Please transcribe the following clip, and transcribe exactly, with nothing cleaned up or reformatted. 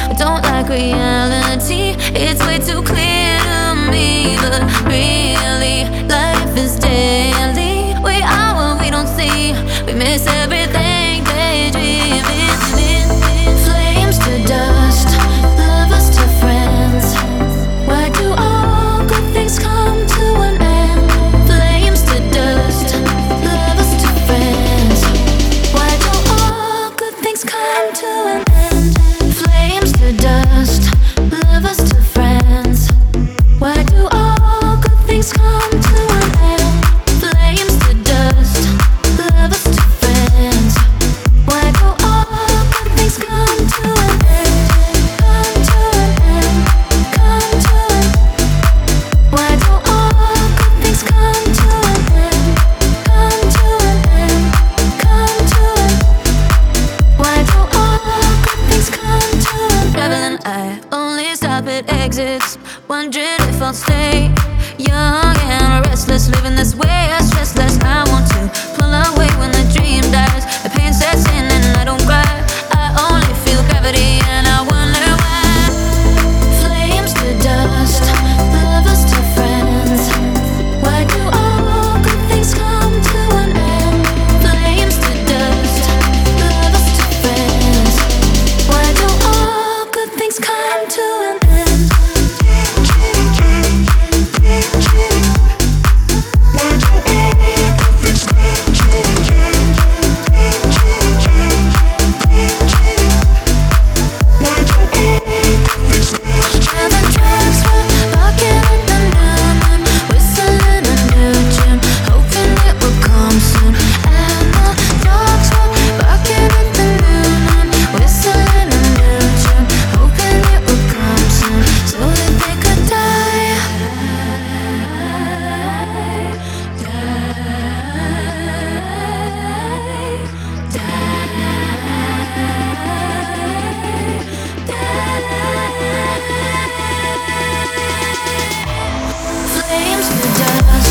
I don't like reality, it's way too clear to me. But really, life is daily. We are what we don't see, we miss everything, daydreaming. Flames to dust, lovers to friends. Why do all good things come to an end? Flames to dust, lovers to friends. Why do all good things come to an end? Flames to dust, lovers to friends. Why do all good things come to an end? Flames to dust, lovers to friends. Why do all good things come to an end? Come to an end, come to an end. Why do all good things come to an end? Come to an end, come to an end. Why do all good things come to an end? Traveling, I only stop at exits, wondering if I'll stay young and restless, living this way, I stress less. I want to pull away when the dream dies. The pain sets in and I don't cry, I only feel gravity and I wonder why. Flames to dust, lovers to friends. Why do all good things come to an end? Flames to dust, lovers to friends. Why do all good things come to an end? Flames to dust.